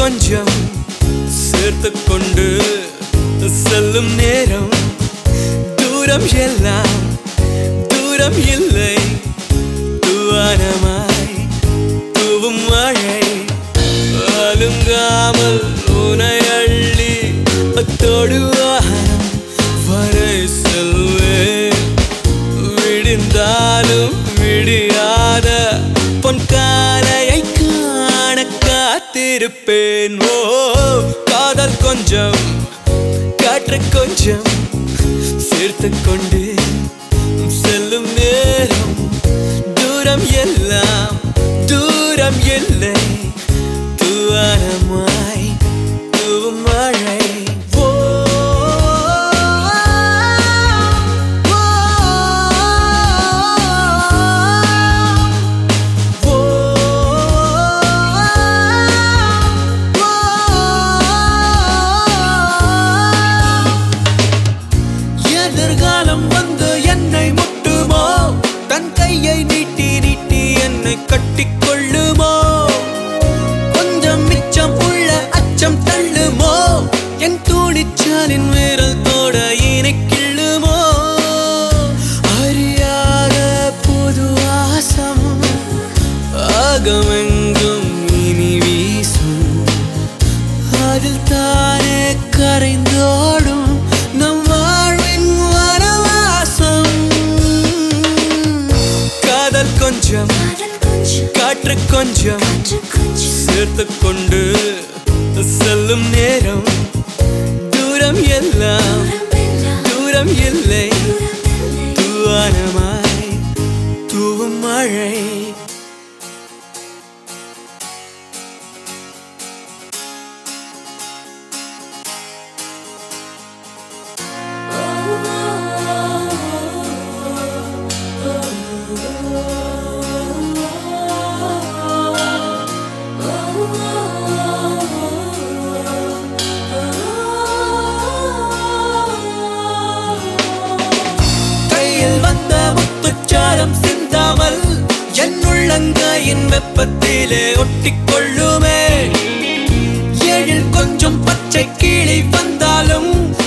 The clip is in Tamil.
கொஞ்சம் சேர்த்துக் கொண்டு செல்லும் நேரம் தூரம் எல்லாம் தூரம் இல்லை தூவானமாய் தூவும் மழை அலுங்காமல் உனை அள்ளி தொடுவானம் வரை செல்வேன் விடிந்தாலும் விடியாத பொன்காலையை காண காத்திருப்பேன் ஓ காதல் கொஞ்சம் காற்று கொஞ்சம் சேர்த்துக் கொண்டு செல்லும் நேரம் தூரம் எல்லாம் தூரம் இல்லை தூவானமாய் தூவும் மழை எதிர்காலம் வந்து என்னை முட்டுமோ தன் கையை நீட்டி நீட்டி என்னை கட்டிக்கொள்ளுமோ கொஞ்சம் மிச்சம் உள்ள அச்சம் தள்ளுமோ என் துணிச்சாலின் விரல் தோட இனை கிள்ளுமோ அறியாத புது வாசம் ஆகமெங்கும் இனி வீசும் அதில் தானே கரைந்தோடும் நம் வாழ்வின் வனவாசம் காதல் கொஞ்சம் காற்று கொஞ்சம் சேர்த்துக் கொண்டு செல்லும் நேரம் தூரம் எல்லாம் தூரம் இல்லை தூவானமாய் தூவும் மழை முத்துச்சாரம் சிந்தாமல் என் உள்ளங்கையின் வெப்பத்திலே ஒட்டிக்கொள்ளுமே எழில் கொஞ்சம் பச்சை கிளி வந்தாலும்